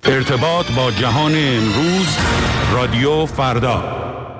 ارتباط با جهان امروز، رادیو فردا.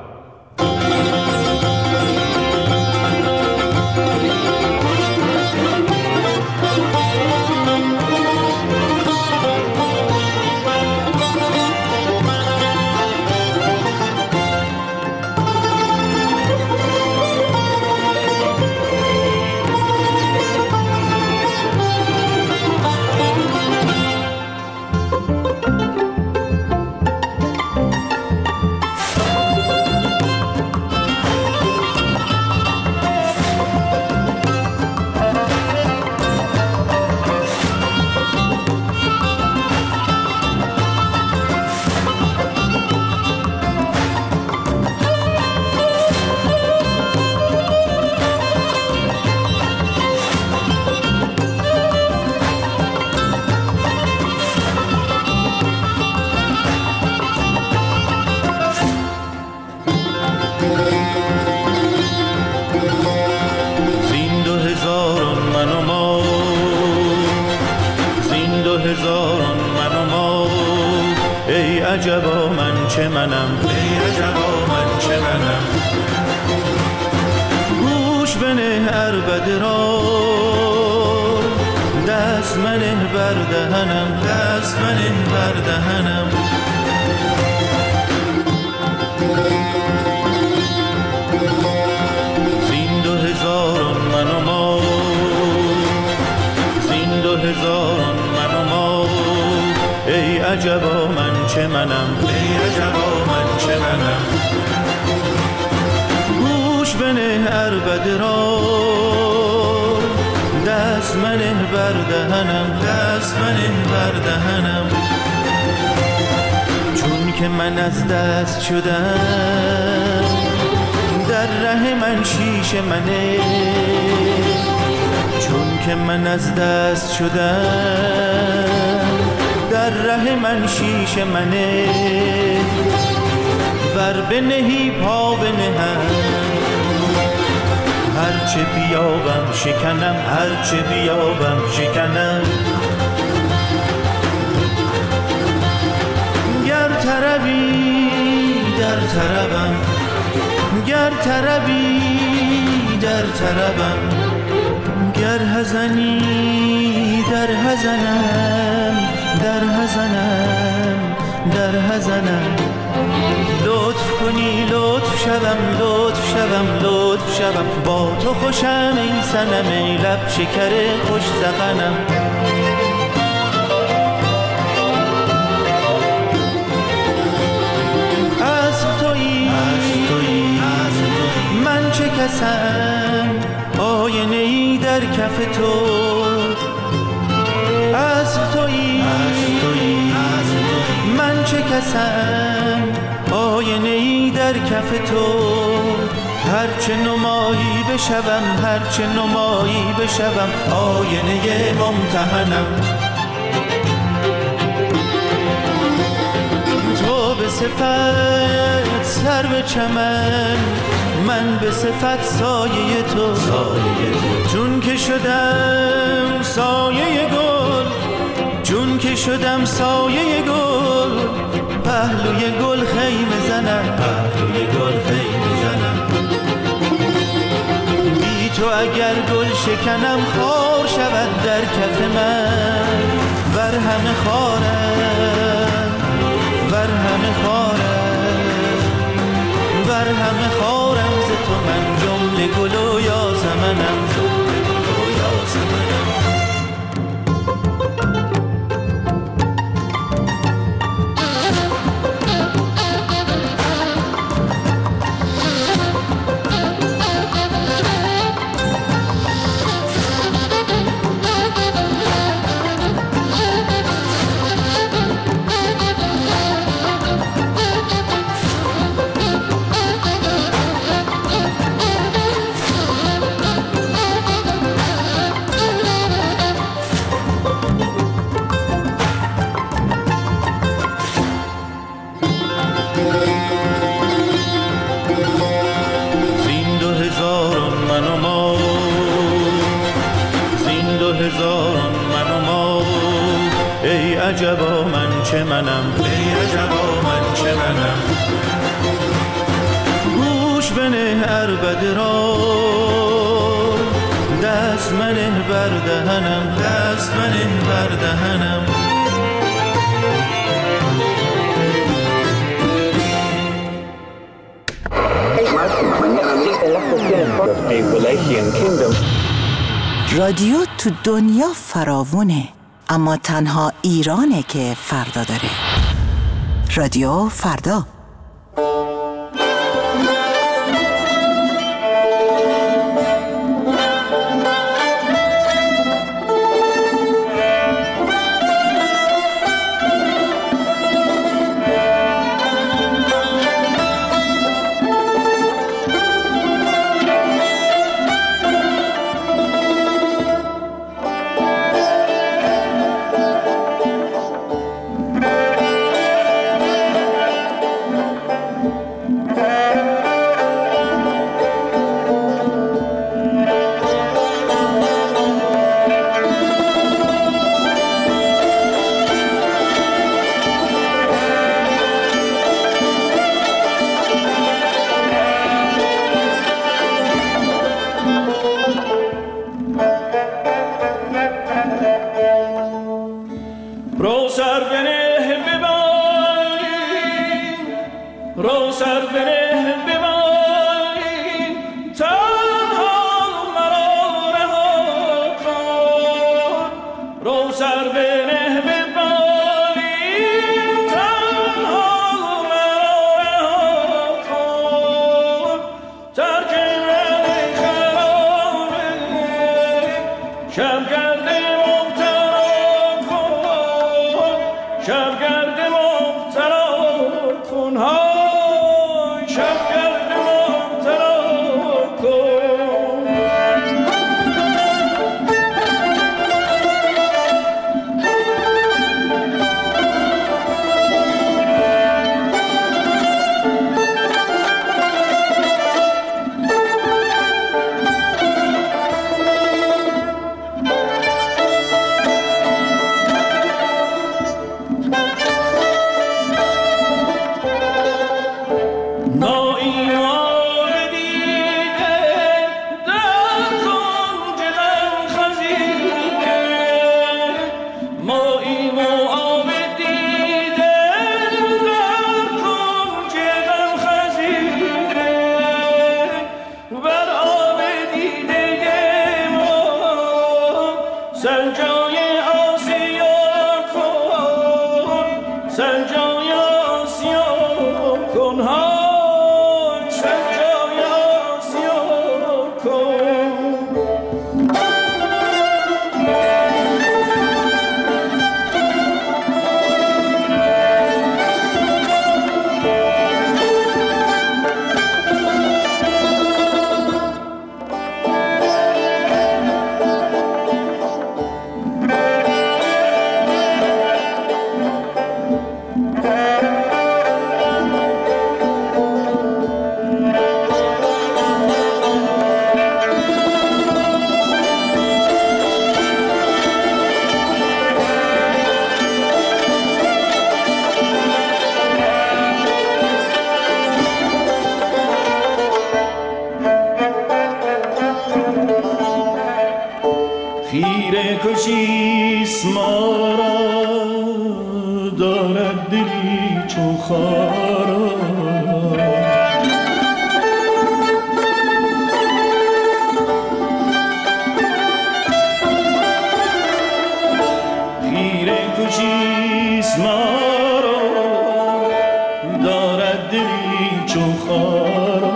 عجبا من چه منم، ای عجبا من چه منم. گوش بنه عربده را، دست منه بر دهنم، دست منه بر دهنم. زین 2000 من و ما، زین 2000 من و ما، ای عجبا من چه منم، ای عجبا من چه منم. گوش بنه عربده را، دست منه بر دهنم، دست منه بر دهنم. چون که من از دست شدم، در ره من شیشه منه. چون که من از دست شدم، در ره من شیشه منه. ور بنهی پا بنهم، هرچه بیابم شکنم، هرچه بیابم شکنم. گر طربی در طربم، گر طربی در طربم. گر حزنی در حزنم، در حزنم، در حزنم. لطف کنی لطف شوم، لطف شوم، لطف شوم. با تو خوشم ای صنم، ای لب شکر خوش ذقنم. از تویی من چه کسم، آینه ای در کف تو. از تویی من چه کسم، آینه ای در کف تو. هرچه نمایی بشوم، هرچه نمایی بشوم، آینه ممتحنم. تو به صفت سرو چمن، من به صفت سایه تو. چون که شدم سایه گل، چون که شدم سایه گل، پهلوی گل خیمه زنم، پهلوی گل خیمه زنم. بی تو اگر گل شکنم، خار شود در کف من. بر همه خارم، بر همه خارم، بر همه خارم. ز تو من جمله گل و یاسمنم، جمله گل و یاسمنم. عجبا من چه منم، ای عجبا من چه منم. گوش بنه عربده را، دست منه بر دهنم، دست منه بر دهنم. رادیو تو دنیا فراوونه، اما تنها ایرانه که فردا داره. رادیو فردا. خیره کشیست ما را، دارد دلی چون خارا. خیره کشیست ما را، دارد دلی چون خارا.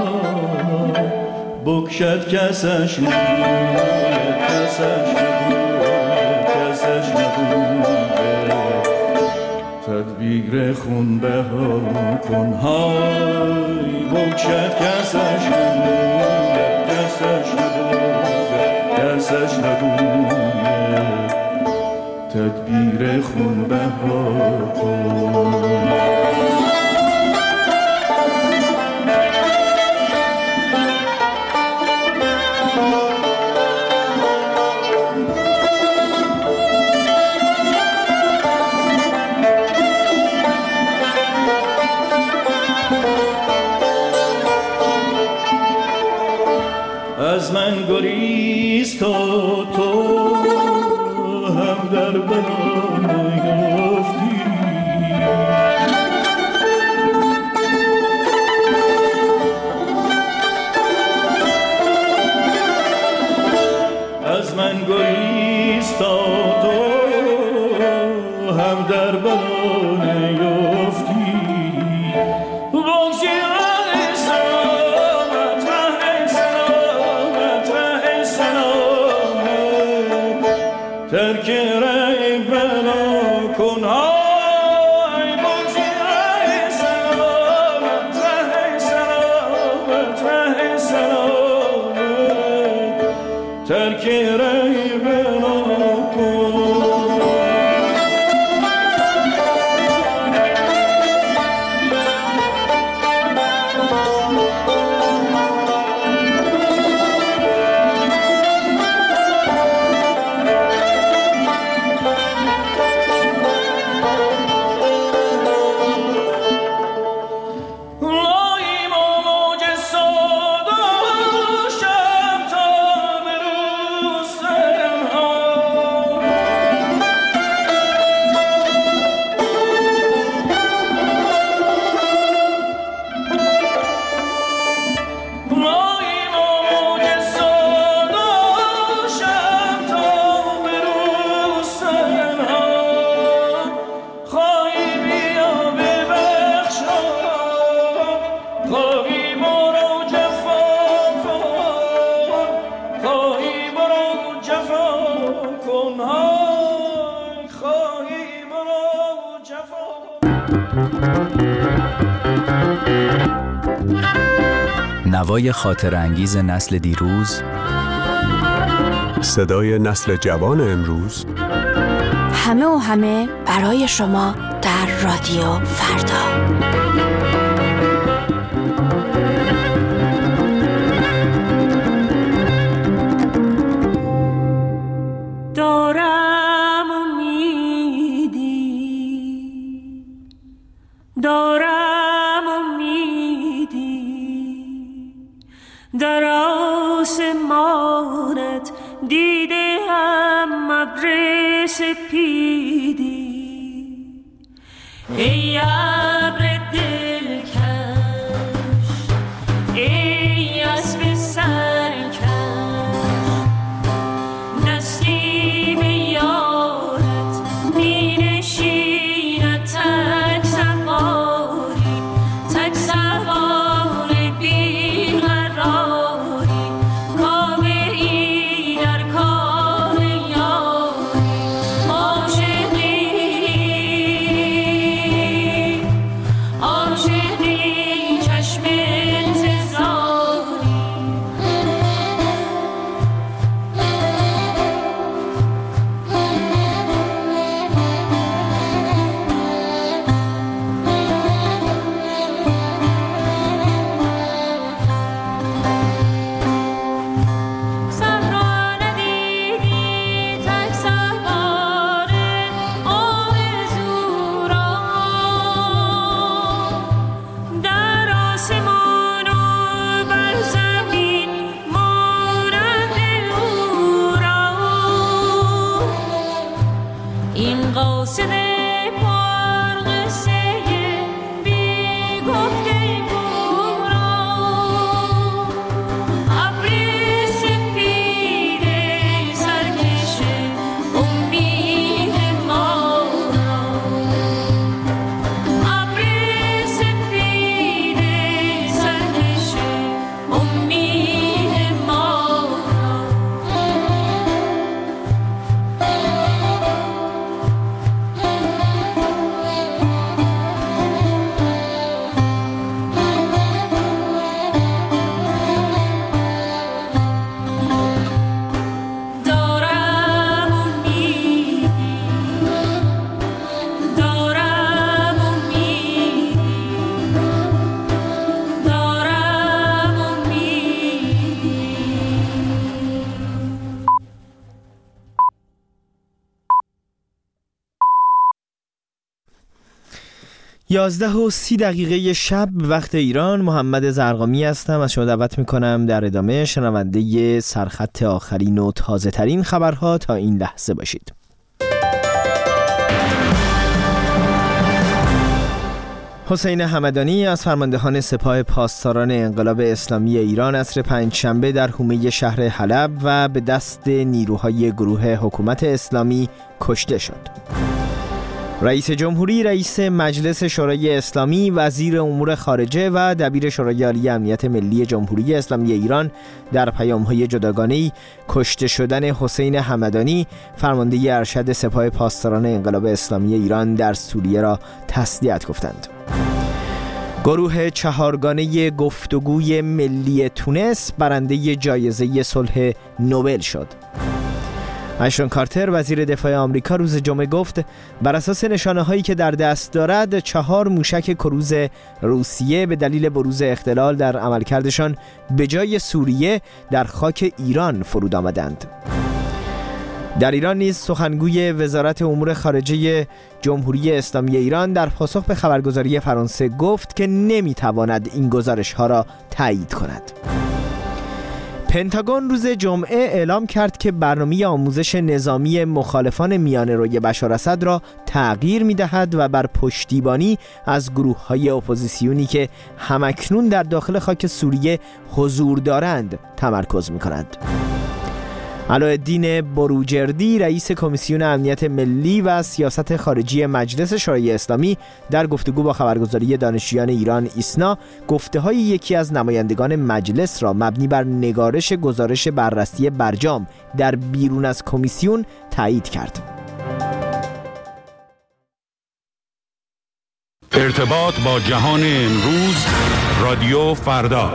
بکشد کسش نبوید، کسش تدبیر خون بها کن های. بکشد کسش نبوید، کسش نبوید، کسش نبوید. تدبیر خون بها کن. از من گریست و تو هم در بلا نیفتی. از من گریست و تو هم در بلا نیفتی. ترک رای بلا کن های بگذی رای سلامت رای سلامت رای سلامت ترک رای بلا کن. نوای خاطر انگیز نسل دیروز، صدای نسل جوان امروز، همه و همه برای شما در رادیو فردا. دارم امیدی، دارم امیدی در آسمانت دیده هم ابر سپیدی. ای ابر دلکش، ای اسب سرکش، نسیم یارت می نشیند تک سواری، تک سواری بی قراری، کامری در کار یاری، عاشقی 11:30 شب وقت ایران. محمد زرقامی هستم. از شما دعوت میکنم در ادامه شنونده سرخط آخرین و تازه ترین خبرها تا این لحظه باشید. حسین همدانی از فرماندهان سپاه پاسداران انقلاب اسلامی ایران عصر پنجشنبه در حومه شهر حلب و به دست نیروهای گروه حکومت اسلامی کشته شد. رئیس جمهوری، رئیس مجلس شورای اسلامی، وزیر امور خارجه و دبیر شورای عالی امنیت ملی جمهوری اسلامی ایران در پیام‌های جداگانه‌ای کشته شدن حسین همدانی، فرمانده ارشد سپاه پاسداران انقلاب اسلامی ایران در سوریه را تسلیت گفتند. گروه چهارگانه گفتگوی ملی تونس برنده جایزه صلح نوبل شد. اشتون کارتر وزیر دفاع آمریکا روز جمعه گفت بر اساس نشانه‌هایی که در دست دارد 4 موشک کروز روسیه به دلیل بروز اختلال در عملکردشان به جای سوریه در خاک ایران فرود آمدند. در ایران نیز سخنگوی وزارت امور خارجه جمهوری اسلامی ایران در پاسخ به خبرگزاری فرانسه گفت که نمیتواند این گزارش‌ها را تایید کند. پنتاگون روز جمعه اعلام کرد که برنامه آموزش نظامی مخالفان میانه‌روی بشار اسد را تغییر می‌دهد و بر پشتیبانی از گروه‌های اپوزیسیونی که همکنون در داخل خاک سوریه حضور دارند تمرکز می‌کند. علاءالدین بروجردی رئیس کمیسیون امنیت ملی و سیاست خارجی مجلس شورای اسلامی در گفتگو با خبرگزاری دانشجویان ایران ایسنا گفته‌های یکی از نمایندگان مجلس را مبنی بر نگارش گزارش بررسی برجام در بیرون از کمیسیون تایید کرد. ارتباط با جهان امروز، رادیو فردا.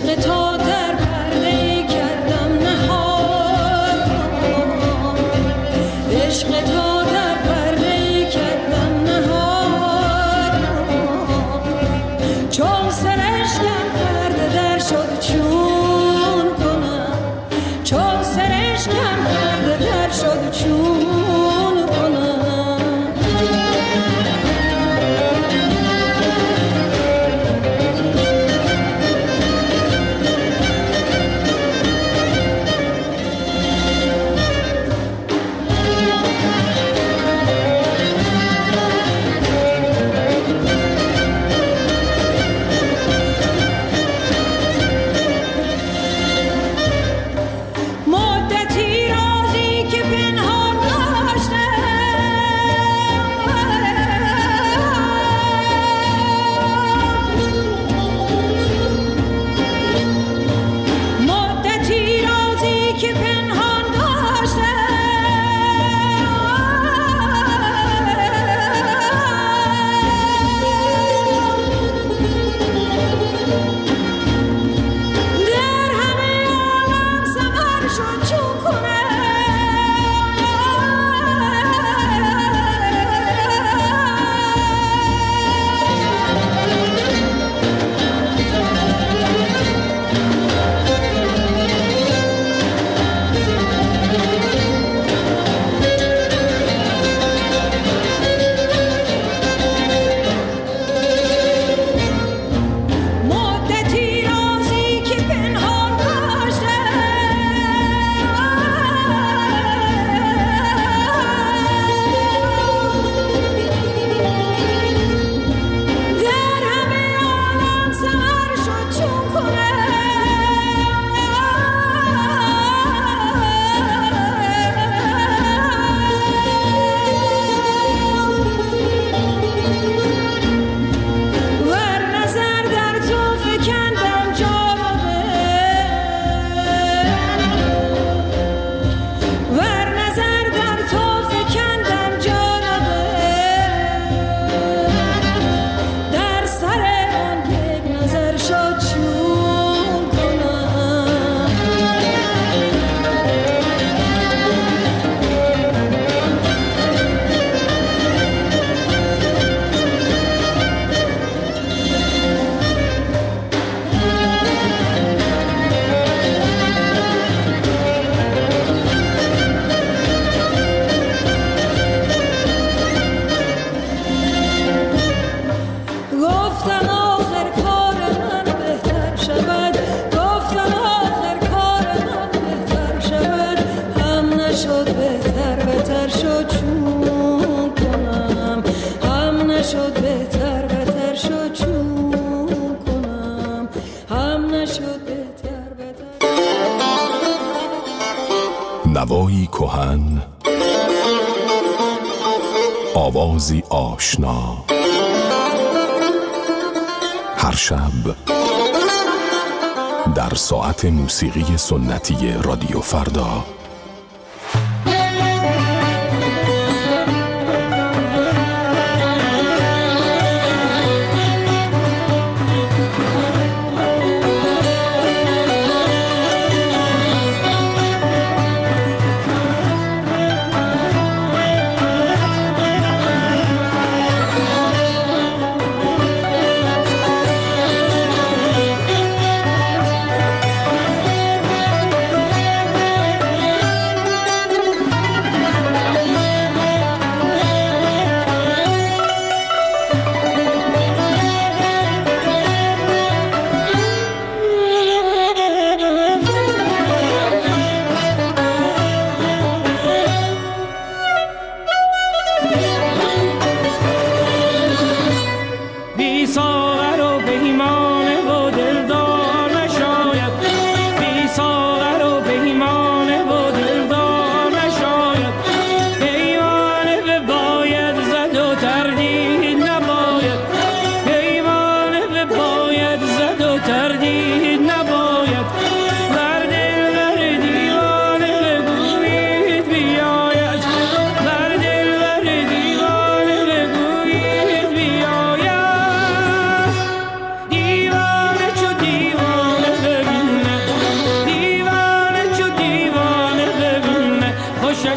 عشق تو در پرده کردم نهاد، عشق تو در پرده کردم نهاد، چون سرشکم پرده در شد چون کنم، چون سرشکم پرده در شد چون نوایی کهن، آوازی آشنا، هر شب در ساعت موسیقی سنتی رادیو فردا.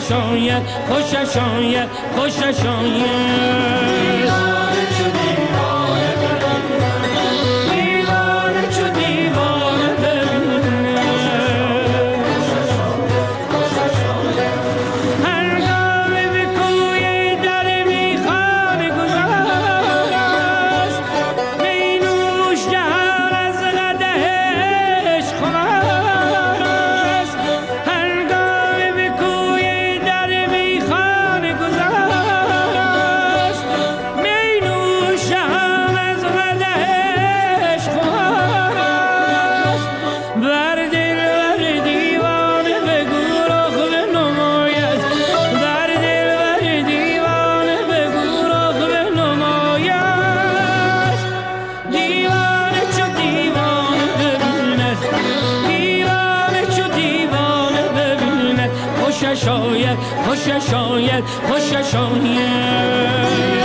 خوشش آید خوشش آید خوشش آید خوشش آید خوشش آید خوشش آید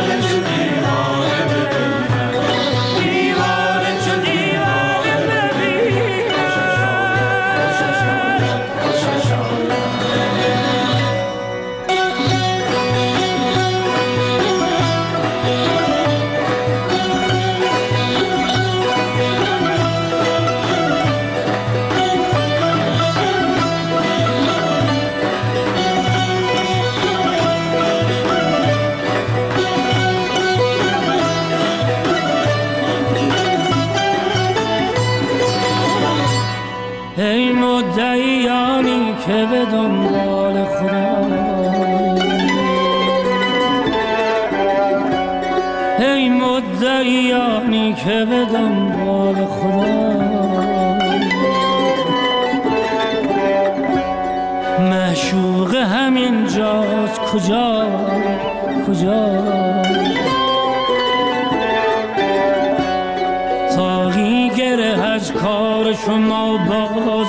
ای مدعیانی که به دنبال خدا ای مدعیانی که به دنبال خدا معشوق همین جاست کجا کجا تاقی گره از کار شما باز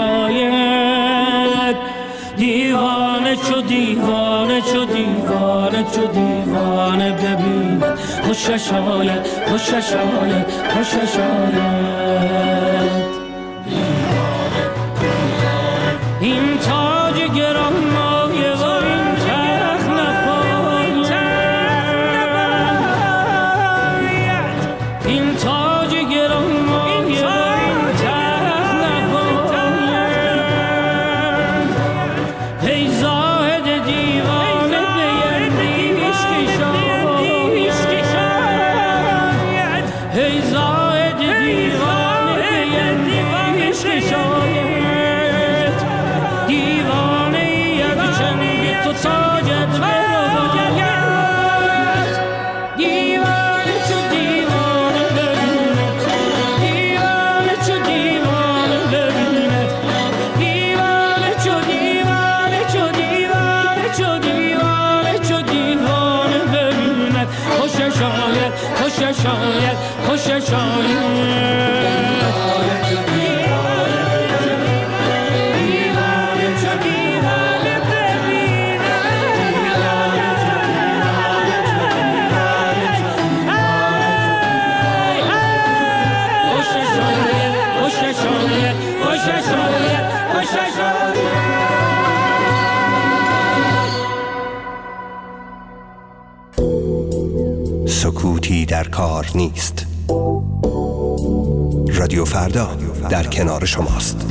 گشاید دیوانه چو دیوانه چو دیوانه چو دیوانه ببین خوشش آید خوشش آید خوشش آید این تاج گران مایه و این تخت نپاید این تاج گران مایه و این تخت نپاید ای زاهد دیوانه بیندیش کشاید ای زاهد دیوانه بیندیش کشاید خوشش آید خوشش آید سکوتی در کار نیست. رادیو فردا در کنار شماست.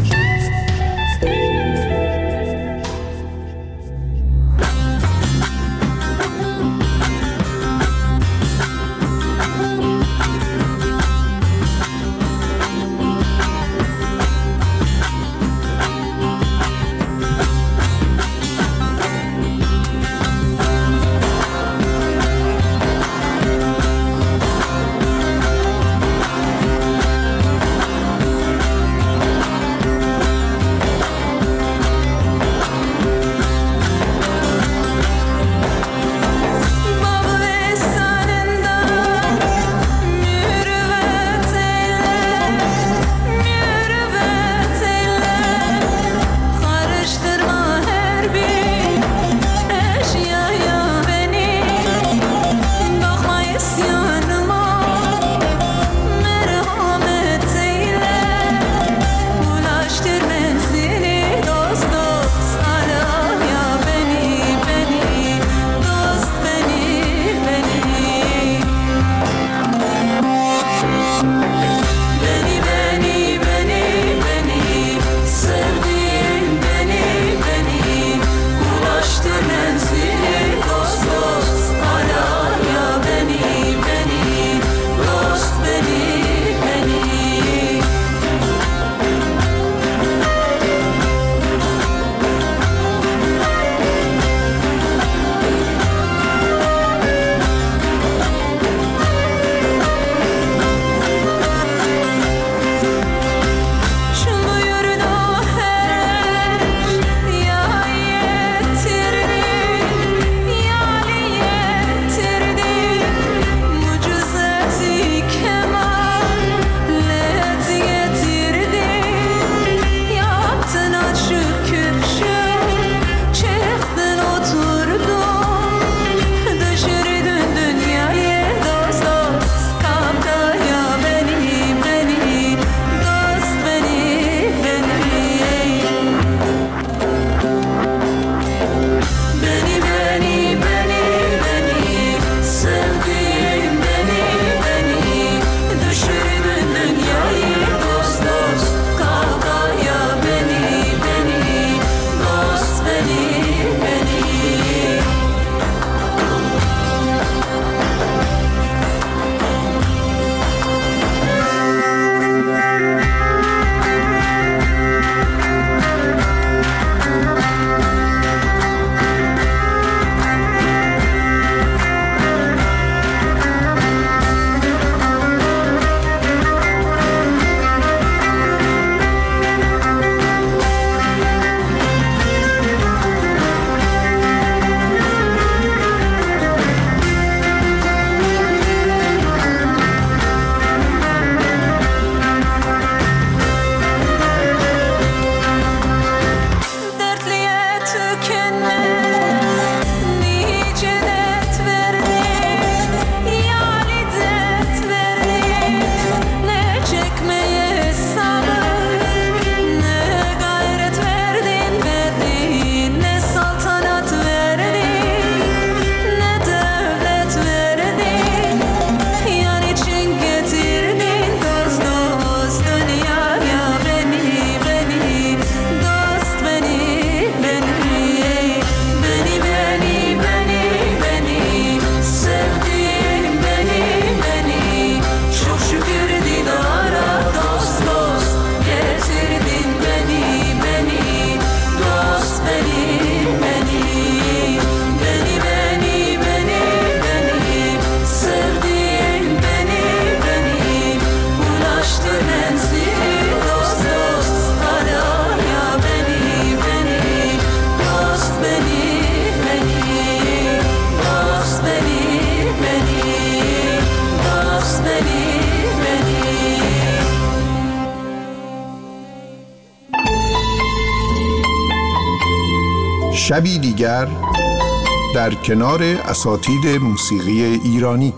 شبی دیگر در کنار اساتید موسیقی ایرانی.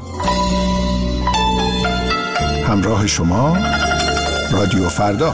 همراه شما رادیو فردا.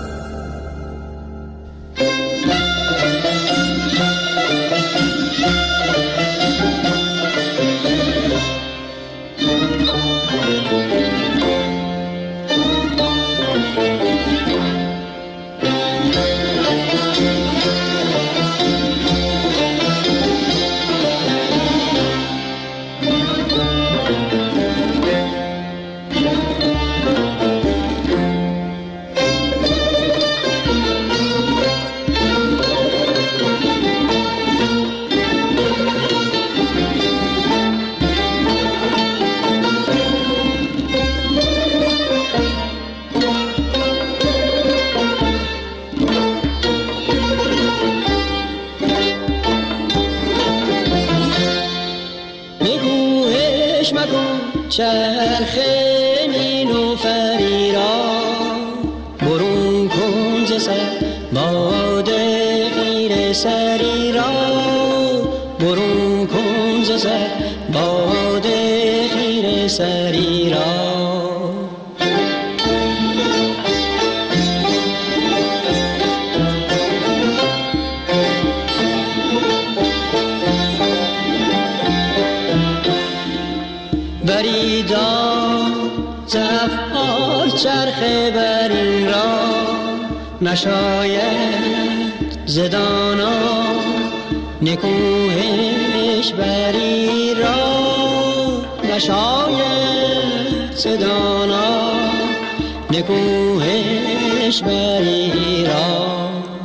چرخ نیلوفری را برون کن ز سر، باد غیر سری را برون کن ز سر، باد غیر سری را. چرخ برین را نشاید زدانا، نکوهش بری را نشاید زدانا، نکوهش بری را.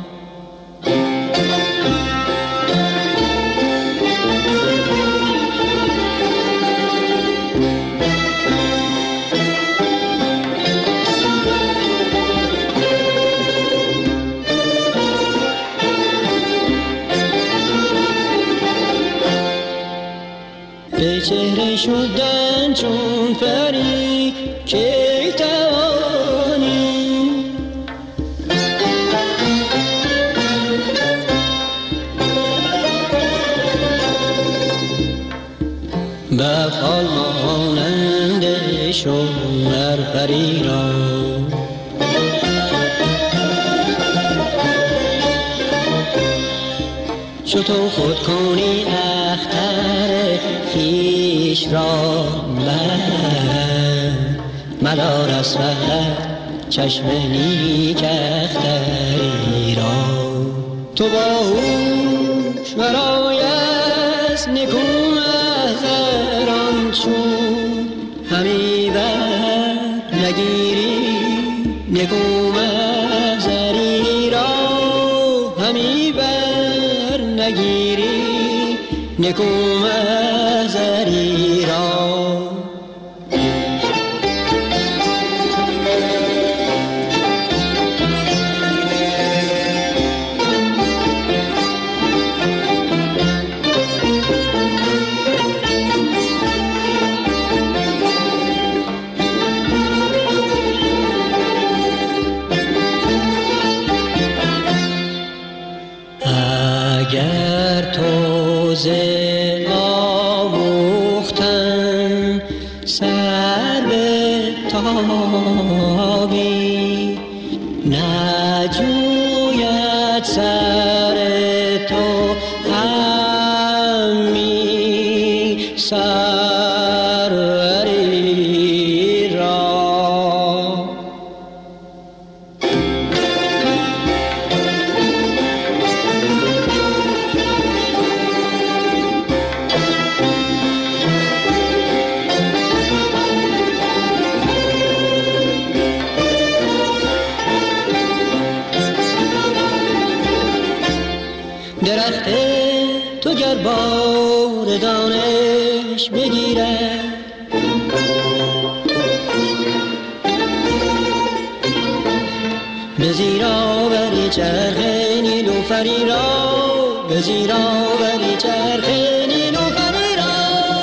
به چهره شدن چون پری که توانی، به فال مانند شوهر پری را. چو تو خود کنی اختر خویش را مدار از فقط چشم نیک اختری را. تو باهوش برای از نکو محضران چون همی بر نگیری نکو محضری را، همی بر نگیری نکو محضری را. اگر تو ز آموختن سر به تابی، نجوید سر تو همی سروری را. درخت تو گر بار دانش بگیرد، به زیرا بری چرخ نیلوفری را، به زیرا بری چرخ نیلوفری را.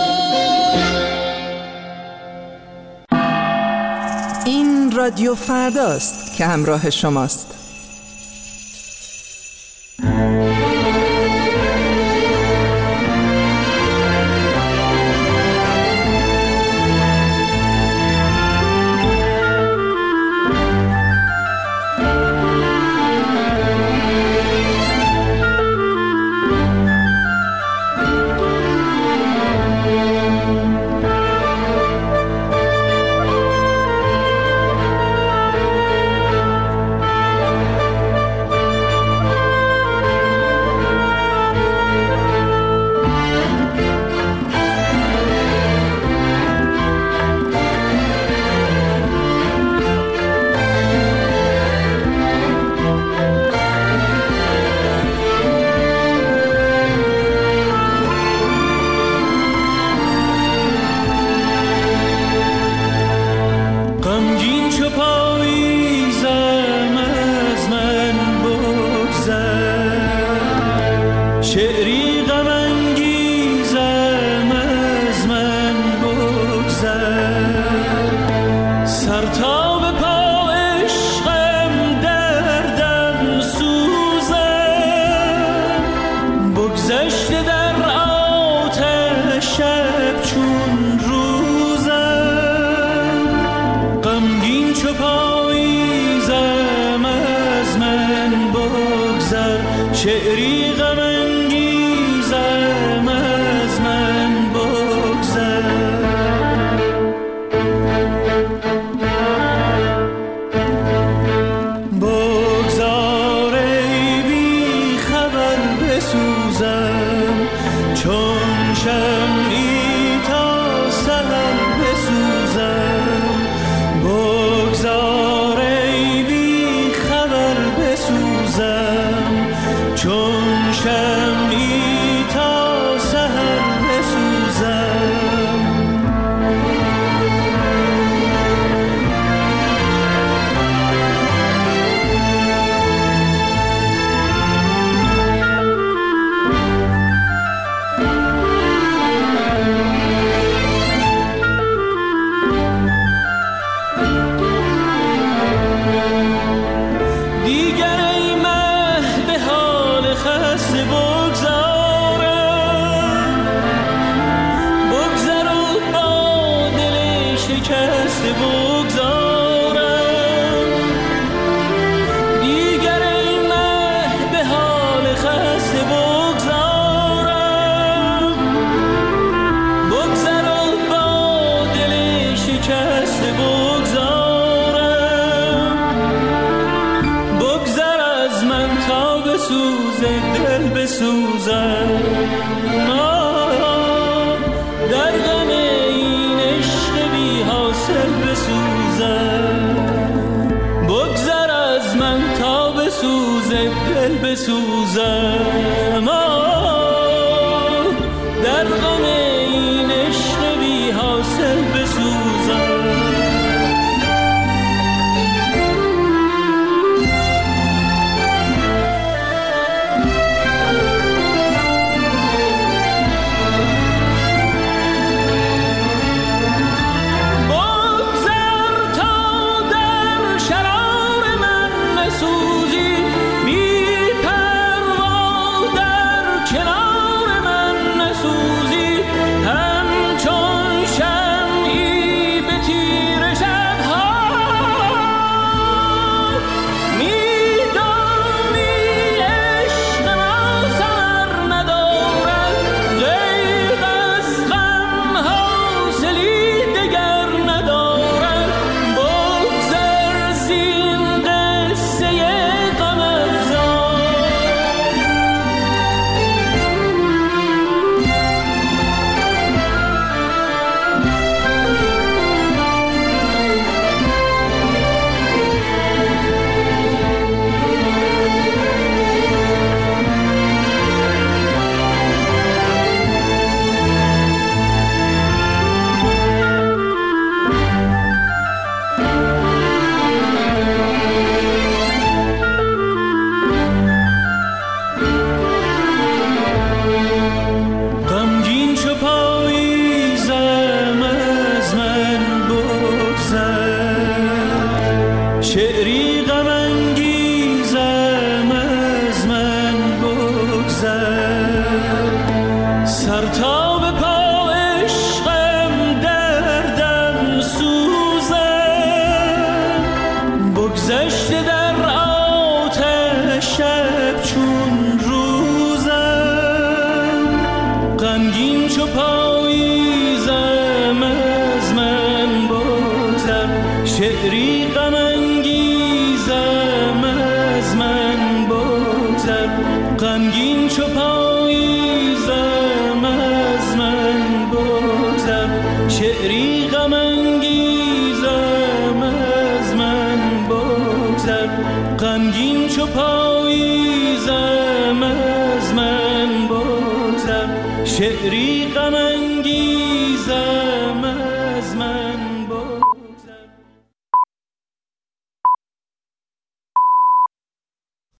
این رادیو فرداست که همراه شماست. بگذر، شعری غم انگیزم از من بگذر. بگذار ای بی خبر بسوزم چون شمعی تا سحر بسوزم. بگذار ای بی خبر بسوزم چون شمعی تا سحر بسوزم. دیگر ای مه به حال خسته بگذارم، بگذر و با دل شکسته بگذارم. دیگر ای مه به حال خسته بگذارم، بگذر و با دل شکسته بگذارم. بگذر از من تا بسوزه دل بسوزم، در غم این عشق بی حاصل بسوزم. بگذر از من تا بسوزه دل بسوزم، در غم این عشق بی حاصل بسوزم. شعری غم انگیزم از من بگذر، سر تا به پا عشقم دردم سوزم. بگذشته در آتش شب چون روزم، غمگین چو پاییزم از من بگذر. شعری غم انگیزم از من بگذر، غمگین چو پاییزم از من بگذر. شعری غم انگیزم از من بگذر، غمگین چو پاییزم از من بگذر. شعری غم